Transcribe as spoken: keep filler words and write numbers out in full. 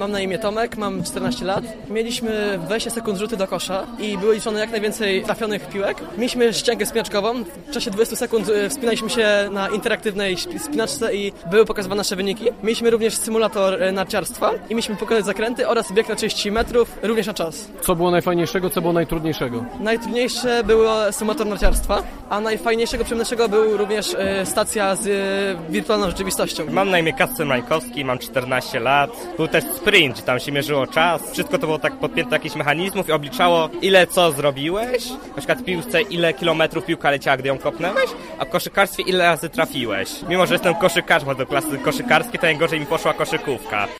Mam na imię Tomek, mam czternaście lat. Mieliśmy dwadzieścia sekund rzuty do kosza i były liczone jak najwięcej trafionych piłek. Mieliśmy ściankę wspinaczkową. W czasie dwudziestu sekund wspinaliśmy się na interaktywnej spinaczce i były pokazywane nasze wyniki. Mieliśmy również symulator narciarstwa i mieliśmy pokazać zakręty oraz bieg na trzydzieści metrów, również na czas. Co było najfajniejszego, co było najtrudniejszego? Najtrudniejsze było symulator narciarstwa, a najfajniejszego, przyjemniejszego był również y, stacja z y, wirtualną rzeczywistością. Mam na imię Kacper Mańkowski, mam czternaście lat. Był też sprint, gdzie tam się mierzyło czas. Wszystko to było tak podpięte do jakichś mechanizmów i obliczało, ile co zrobiłeś. Na przykład w piłce, ile kilometrów piłka leciała, gdy ją kopnęłeś, a w koszykarstwie ile razy trafiłeś. Mimo że jestem koszykarzem do klasy koszykarskiej, to najgorzej mi poszła koszykówka.